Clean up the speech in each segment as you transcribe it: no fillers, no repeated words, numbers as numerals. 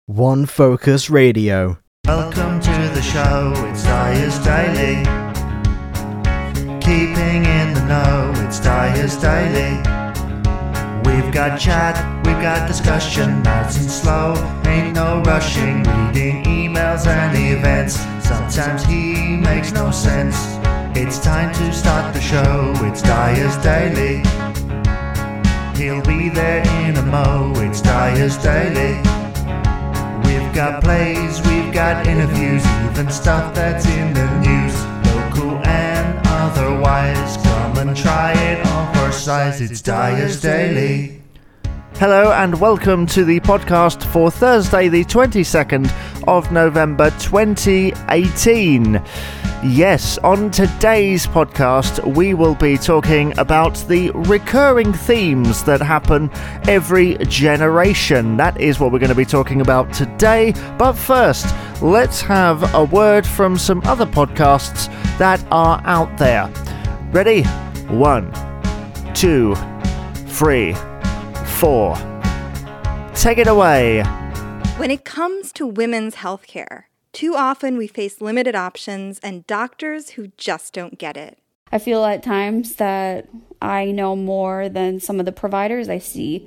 One Focus Radio. Welcome to the show, it's Dyer's Daily. Keeping in the know, it's Dyer's Daily. We've got chat, we've got discussion, nice and slow, ain't no rushing, reading emails and events. Sometimes he makes no sense. It's time to start the show, it's Dyer's Daily. He'll be there in a mo, it's Dyer's Daily. We've got plays, we've got interviews, even stuff that's in the news. Local and otherwise, come and try it on for size, it's Dyer's Daily. Hello and welcome to the podcast for Thursday the 22nd of November 2018. Yes, on today's podcast we will be talking about the recurring themes that happen every generation. That is what we're going to be talking about today. But first, let's have a word from some other podcasts that are out there. Ready? 1, 2, 3, 4. Take it away. When it comes to women's healthcare, too often we face limited options and doctors who just don't get it. I feel at times that I know more than some of the providers I see.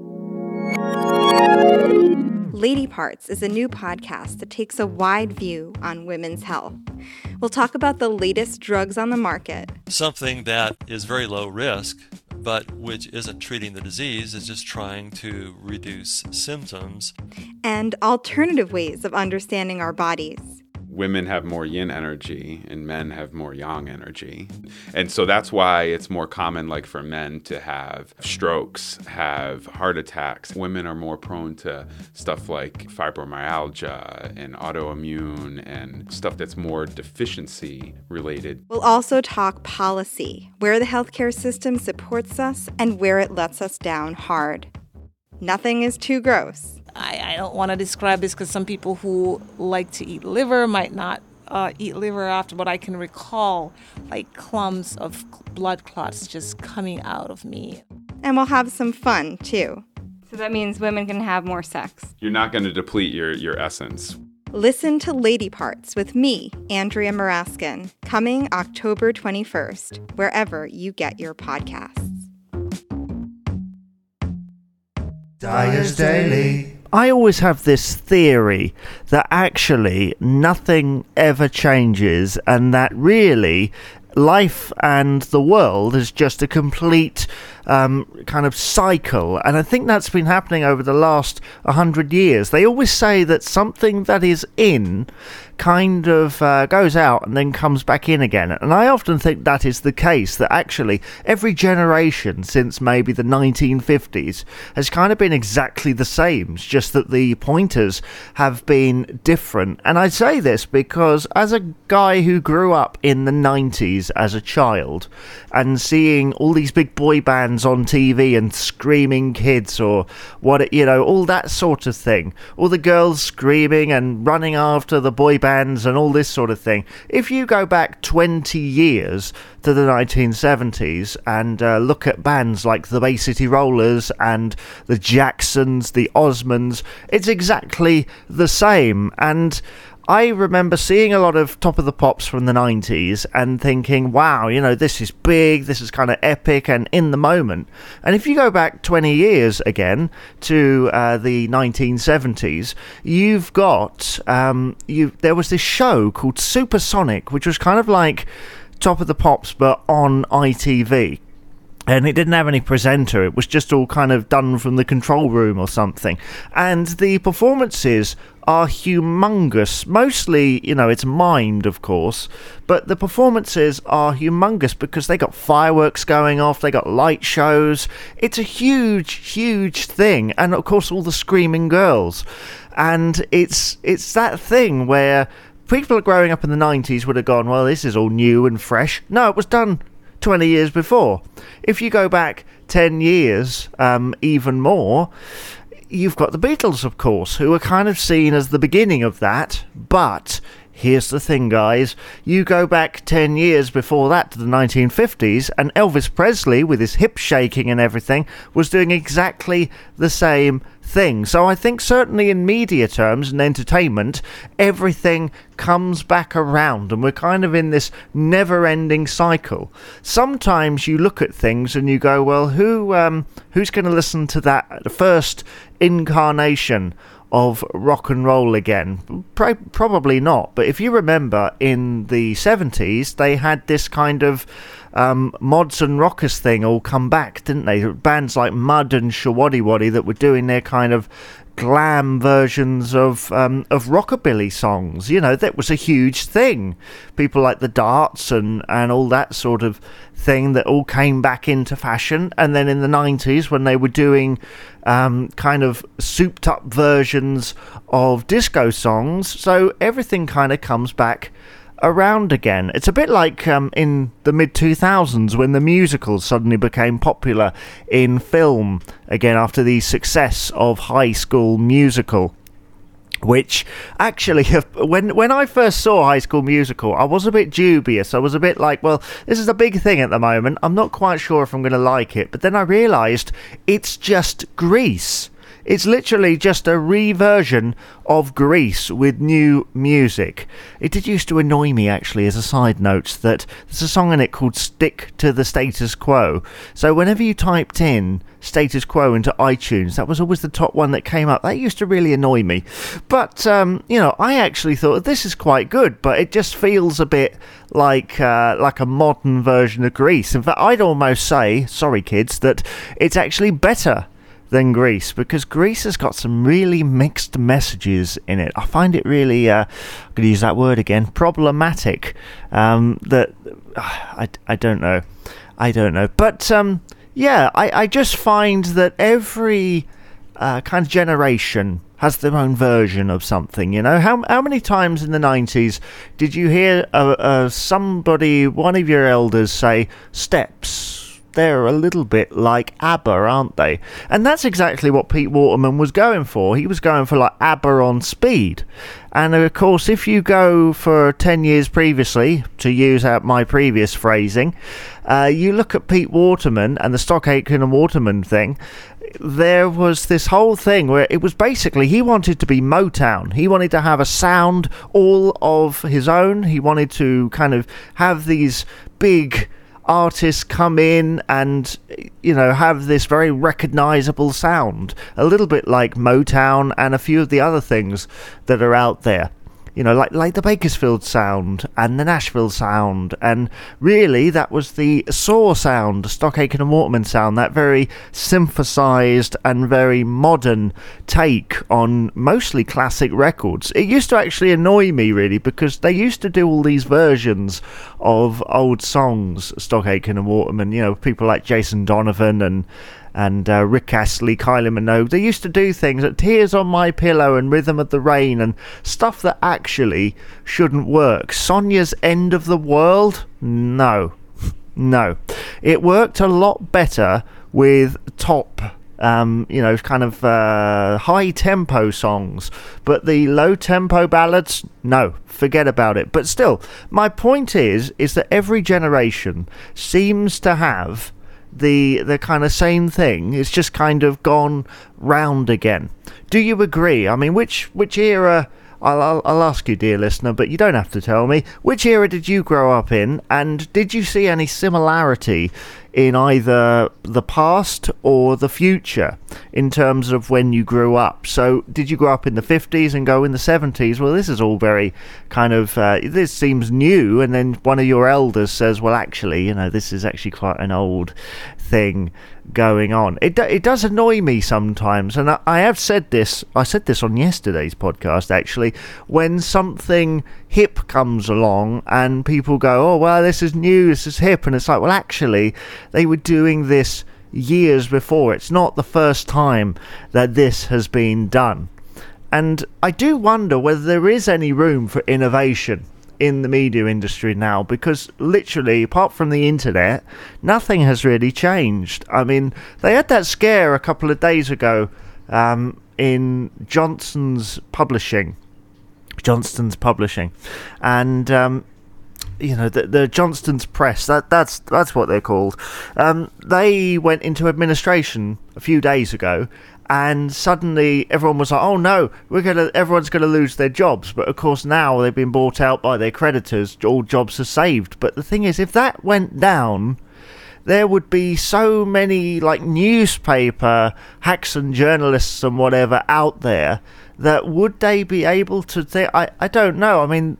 Lady Parts is a new podcast that takes a wide view on women's health. We'll talk about the latest drugs on the market. Something that is very low risk, but which isn't treating the disease, is just trying to reduce symptoms. And alternative ways of understanding our bodies. Women have more yin energy and men have more yang energy. And so that's why it's more common, like for men, to have strokes, have heart attacks. Women are more prone to stuff like fibromyalgia and autoimmune and stuff that's more deficiency related. We'll also talk policy, where the healthcare system supports us and where it lets us down hard. Nothing is too gross. I don't want to describe this because some people who like to eat liver might not eat liver after, but I can recall like clumps of blood clots just coming out of me. And we'll have some fun, too. So that means women can have more sex. You're not going to deplete your essence. Listen to Lady Parts with me, Andrea Maraskin, coming October 21st, wherever you get your podcasts. Dyer's Daily. I always have this theory that actually nothing ever changes and that really life and the world is just a complete kind of cycle. And I think that's been happening over the last 100 years. They always say that something that is in kind of goes out and then comes back in again. And I often think that is the case, that actually every generation since maybe the 1950s has kind of been exactly the same. It's just that the pointers have been different. And I say this because as a guy who grew up in the 90s as a child and seeing all these big boy bands on TV and screaming kids or what, you know, all that sort of thing, all the girls screaming and running after the boy bands and all this sort of thing. If you go back 20 years to the 1970s and look at bands like the Bay City Rollers and the Jacksons, the Osmonds, it's exactly the same. And I remember seeing a lot of Top of the Pops from the 90s and thinking, wow, you know, this is big, this is kind of epic and in the moment. And if you go back 20 years again to the 1970s, you've got, there was this show called Supersonic, which was kind of like Top of the Pops, but on ITV. And it didn't have any presenter. It was just all kind of done from the control room or something. And the performances are humongous. Mostly, you know, it's mimed, of course. But the performances are humongous because they got fireworks going off. They got light shows. It's a huge, huge thing. And, of course, all the screaming girls. And it's that thing where people growing up in the 90s would have gone, well, this is all new and fresh. No, it was done 20 years before. If you go back 10 years, even more, you've got the Beatles, of course, who are kind of seen as the beginning of that, but here's the thing, guys. You go back 10 years before that to the 1950s, and Elvis Presley, with his hip shaking and everything, was doing exactly the same thing. So I think certainly in media terms and entertainment, everything comes back around, and we're kind of in this never-ending cycle. Sometimes you look at things and you go, well, who's going to listen to that first incarnation of rock and roll again? Probably not. But if you remember, in the 70s, they had this kind of mods and rockers thing all come back, didn't they? Bands like Mud and Shawaddy that were doing their kind of glam versions of rockabilly songs. You know, that was a huge thing. People like the Darts and all that sort of thing that all came back into fashion. And then in the 90s, when they were doing kind of souped up versions of disco songs, so everything kind of comes back around again. It's a bit like in the mid-2000s when the musicals suddenly became popular in film again after the success of High School Musical, which actually, when I first saw High School Musical, I was a bit dubious. I was a bit like, well, this is a big thing at the moment. I'm not quite sure if I'm going to like it. But then I realised it's just Grease. It's literally just a reversion of Grease with new music. It did used to annoy me, actually, as a side note, that there's a song in it called Stick to the Status Quo. So whenever you typed in Status Quo into iTunes, that was always the top one that came up. That used to really annoy me. But, I actually thought this is quite good, but it just feels a bit like a modern version of Grease. In fact, I'd almost say, sorry kids, that it's actually better than Grease, because Grease has got some really mixed messages in it. I find it really, I'm going to use that word again, problematic. That I don't know. But I just find that every kind of generation has their own version of something. You know, how many times in the 90s did you hear somebody, one of your elders, say, Steps? They're a little bit like ABBA, aren't they? And that's exactly what Pete Waterman was going for. He was going for like ABBA on speed. And of course, if you go for 10 years previously, to use out my previous phrasing, you look at Pete Waterman and the Stock Aitken and Waterman thing, there was this whole thing where it was basically he wanted to be Motown. He wanted to have a sound all of his own. He wanted to kind of have these big artists come in and, you know, have this very recognizable sound, a little bit like Motown and a few of the other things that are out there, you know, like the Bakersfield sound and the Nashville sound. And really that was the Saw sound, the Stock Aitken and Waterman sound, that very synthesized and very modern take on mostly classic records. It used to actually annoy me, really, because they used to do all these versions of old songs, Stock Aitken and Waterman, you know, people like Jason Donovan and Rick Astley, Kylie Minogue. They used to do things like Tears on My Pillow and Rhythm of the Rain and stuff that actually shouldn't work. Sonia's End of the World? No. It worked a lot better with top, kind of high-tempo songs. But the low-tempo ballads, no, forget about it. But still, my point is that every generation seems to have the kind of same thing. It's just kind of gone round again. Do you agree? I mean, which era, I'll ask you, dear listener, but you don't have to tell me, which era did you grow up in, and did you see any similarity in either the past or the future in terms of when you grew up? So did you grow up in the 50s and go in the 70s? Well, this is all very kind of, this seems new, and then one of your elders says, well, actually, you know, this is actually quite an old thing going on. It does annoy me sometimes, and I have said this. I said this on yesterday's podcast, actually, when something hip comes along and people go, oh, well, this is new, this is hip, and it's like, well, actually, they were doing this years before. It's not the first time that this has been done. And I do wonder whether there is any room for innovation in the media industry now, because literally, apart from the internet, nothing has really changed. I mean, they had that scare a couple of days ago in Johnson's Publishing, Johnston's Publishing, and the Johnston's Press, that's what they're called. They went into administration a few days ago, and suddenly everyone was like, "Oh no, everyone's gonna lose their jobs." But of course now they've been bought out by their creditors. All jobs are saved. But the thing is, if that went down, there would be so many newspaper hacks and journalists and whatever out there that would they be able to? I don't know. I mean,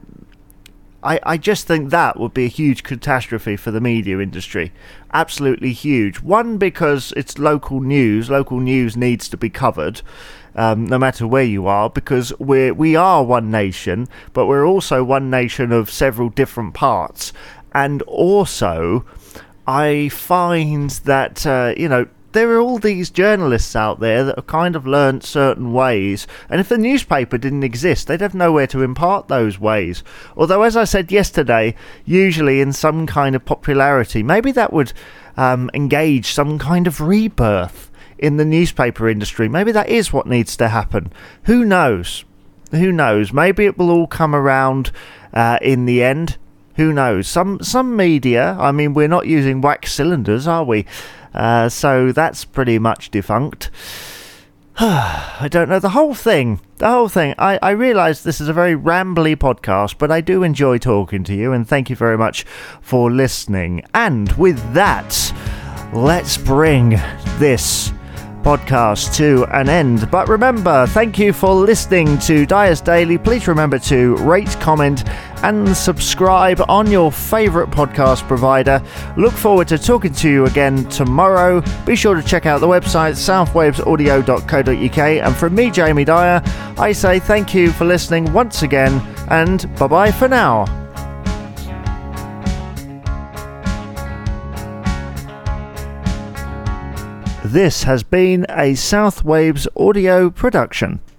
I just think that would be a huge catastrophe for the media industry. Absolutely huge. One, because it's local news. Local news needs to be covered, no matter where you are, because we are one nation, but we're also one nation of several different parts. And also, I find that, there are all these journalists out there that have kind of learnt certain ways, and if the newspaper didn't exist, they'd have nowhere to impart those ways. Although, as I said yesterday, usually in some kind of popularity, maybe that would engage some kind of rebirth in the newspaper industry. Maybe that is what needs to happen. Who knows? Who knows? Maybe it will all come around in the end. Who knows? Some media, I mean, we're not using wax cylinders, are we? So that's pretty much defunct. I don't know. The whole thing. I realise this is a very rambly podcast, but I do enjoy talking to you, and thank you very much for listening. And with that, let's bring this podcast to an end. But remember, thank you for listening to Dyers Daily. Please remember to rate, comment and subscribe on your favourite podcast provider. Look forward to talking to you again tomorrow. Be sure to check out the website southwavesaudio.co.uk, and from me, Jamie Dyer, I say thank you for listening once again, and bye bye for now. This has been a South Waves audio production.